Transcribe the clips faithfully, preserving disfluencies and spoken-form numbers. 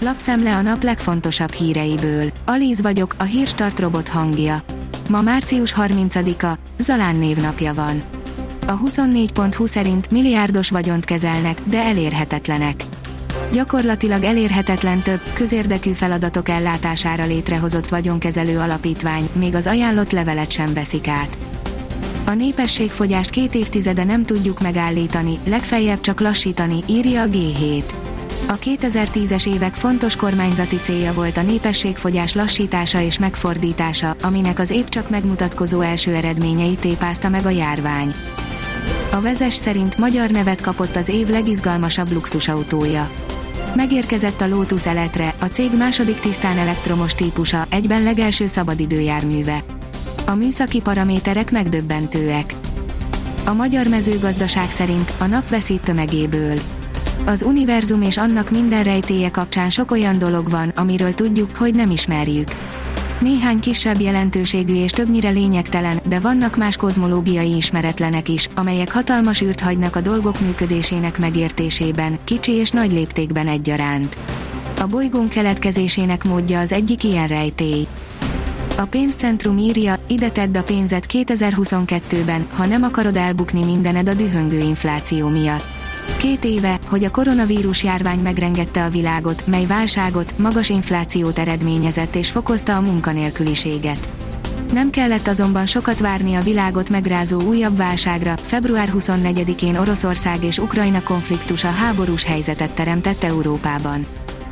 Lapszemle a nap legfontosabb híreiből. Alíz vagyok, a Hírstart robot hangja. Ma március harmincadika, Zalán névnapja van. A huszonnégy pont hu szerint milliárdos vagyont kezelnek, de elérhetetlenek. Gyakorlatilag elérhetetlen több, közérdekű feladatok ellátására létrehozott vagyonkezelő alapítvány, még az ajánlott levelet sem veszik át. A népességfogyást két évtizede nem tudjuk megállítani, legfeljebb csak lassítani, írja a gé hét. A kétezer-tízes évek fontos kormányzati célja volt a népességfogyás lassítása és megfordítása, aminek az épp csak megmutatkozó első eredményeit tépázta meg a járvány. A Vezes szerint magyar nevet kapott az év legizgalmasabb luxusautója. Megérkezett a Lotus Eletre, a cég második tisztán elektromos típusa, egyben legelső szabadidőjárműve. A műszaki paraméterek megdöbbentőek. A magyar mezőgazdaság szerint a nap veszít tömegéből. Az univerzum és annak minden rejtélye kapcsán sok olyan dolog van, amiről tudjuk, hogy nem ismerjük. Néhány kisebb jelentőségű és többnyire lényegtelen, de vannak más kozmológiai ismeretlenek is, amelyek hatalmas űrt hagynak a dolgok működésének megértésében, kicsi és nagy léptékben egyaránt. A bolygón keletkezésének módja az egyik ilyen rejtély. A pénzcentrum írja, ide tedd a pénzet kétezer-huszonkettőben, ha nem akarod elbukni mindened a dühöngő infláció miatt. Két éve, hogy a koronavírus járvány megrengette a világot, mely válságot, magas inflációt eredményezett és fokozta a munkanélküliséget. Nem kellett azonban sokat várni a világot megrázó újabb válságra, február huszonnegyedikén Oroszország és Ukrajna konfliktusa háborús helyzetet teremtett Európában.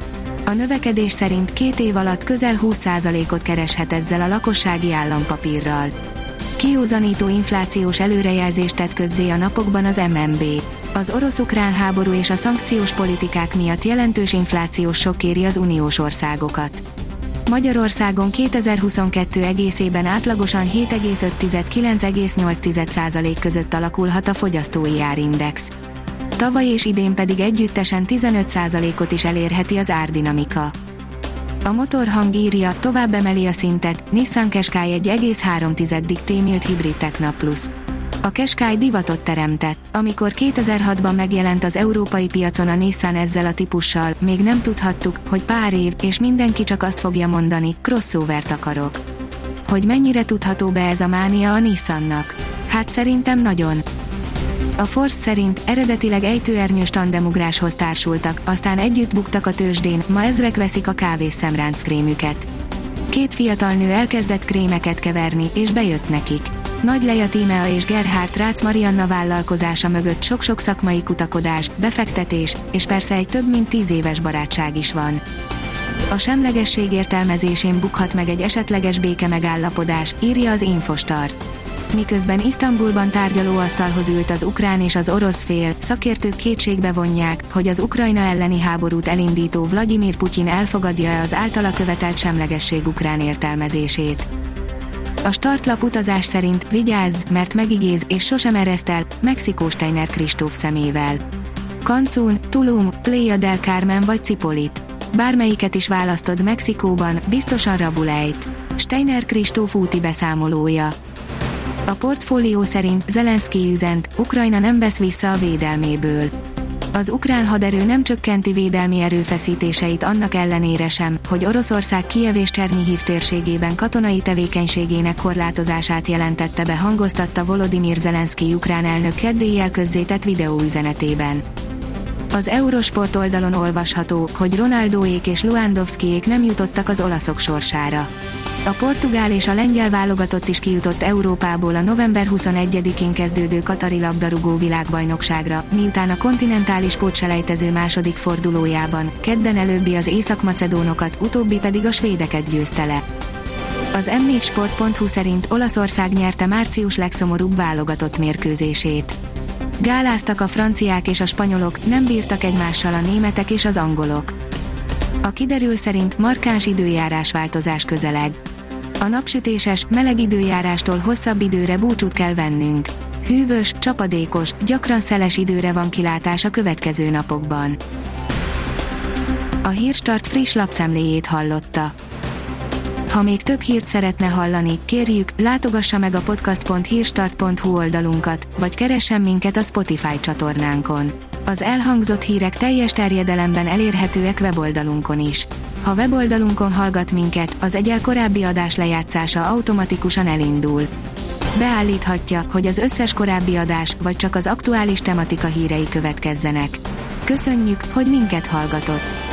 A növekedés szerint két év alatt közel húsz százalékot kereshet ezzel a lakossági állampapírral. Kiózanító inflációs előrejelzést tett közzé a napokban az em en bé. Az orosz-ukrán háború és a szankciós politikák miatt jelentős inflációs sokk éri az uniós országokat. Magyarországon kétezer-huszonkettő egészében átlagosan hét egész öt-kilenc egész nyolc százalék között alakulhat a fogyasztói árindex. Tavaly és idén pedig együttesen tizenöt százalékot is elérheti az árdinamika. A Motorhang írja, tovább emeli a szintet, Nissan Qashqai egy egész három T-mild hibrid Tekna Plus. A Qashqai divatot teremtett. Amikor kétezer-hatban megjelent az európai piacon a Nissan ezzel a típussal, még nem tudhattuk, hogy pár év, és mindenki csak azt fogja mondani, crossovert akarok. Hogy mennyire tudható be ez a mánia a Nissannak? Hát szerintem nagyon. A Force szerint eredetileg ejtőernyős tandemugráshoz társultak, aztán együtt buktak a tőzsdén, ma ezrek veszik a kávés szemránc krémüket. Két fiatal nő elkezdett krémeket keverni, és bejött nekik. Nagy Leja Tímea és Gerhard Rácz Marianna vállalkozása mögött sok-sok szakmai kutakodás, befektetés, és persze egy több mint tíz éves barátság is van. A semlegesség értelmezésén bukhat meg egy esetleges béke megállapodás, írja az Infostart. Miközben Isztambulban tárgyalóasztalhoz ült az ukrán és az orosz fél, szakértők kétségbe vonják, hogy az Ukrajna elleni háborút elindító Vladimir Putyin elfogadja-e az általa követelt semlegesség ukrán értelmezését. A startlap utazás szerint vigyázz, mert megigéz és sosem ereszt el, Mexikó Steiner Kristóf szemével. Cancún, Tulum, Playa del Carmen vagy Cipolit. Bármelyiket is választod Mexikóban, biztosan rabulejt. Steiner Kristóf úti beszámolója. A Portfólió szerint Zelenszkij üzent, Ukrajna nem vesz vissza a védelméből. Az ukrán haderő nem csökkenti védelmi erőfeszítéseit annak ellenére sem, hogy Oroszország Kijev és Csernihiv térségében katonai tevékenységének korlátozását jelentette be, hangoztatta Volodymyr Zelenszkij ukrán elnök kedd éjjel közzétett videóüzenetében. Az Eurosport oldalon olvasható, hogy Ronaldóék és Lewandowskiék nem jutottak az olaszok sorsára. A portugál és a lengyel válogatott is kijutott Európából a november huszonegyedikén kezdődő katari labdarúgó világbajnokságra, miután a kontinentális pótselejtező második fordulójában, kedden előbbi az észak-macedónokat, utóbbi pedig a svédeket győzte le. Az em négy sport pont hu szerint Olaszország nyerte március legszomorúbb válogatott mérkőzését. Gáláztak a franciák és a spanyolok, nem bírtak egymással a németek és az angolok. A kiderül szerint markáns időjárásváltozás közeleg. A napsütéses, meleg időjárástól hosszabb időre búcsút kell vennünk. Hűvös, csapadékos, gyakran szeles időre van kilátás a következő napokban. A Hírstart friss lapszemléjét hallotta. Ha még több hírt szeretne hallani, kérjük, látogassa meg a podcast pont hírstart pont hu oldalunkat, vagy keressen minket a Spotify csatornánkon. Az elhangzott hírek teljes terjedelemben elérhetőek weboldalunkon is. Ha weboldalunkon hallgat minket, az egyel korábbi adás lejátszása automatikusan elindul. Beállíthatja, hogy az összes korábbi adás, vagy csak az aktuális tematika hírei következzenek. Köszönjük, hogy minket hallgatott!